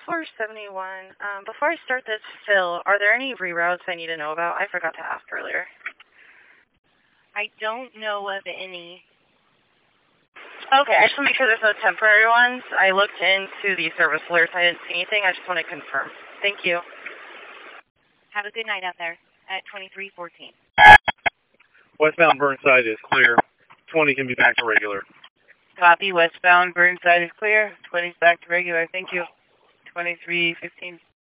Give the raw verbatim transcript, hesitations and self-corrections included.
four seventy-one. Um, before I start this fill, are there any reroutes I need to know about? I forgot to ask earlier. I don't know of any. Okay, I just want to make sure there's no temporary ones. I looked into the service alerts. I didn't see anything. I just want to confirm. Thank you. Have a good night out there at twenty-three fourteen. Westbound Burnside is clear. twenty can be back to regular. Copy. Westbound Burnside is clear. twenty is back to regular. Thank you. twenty-three fifteen.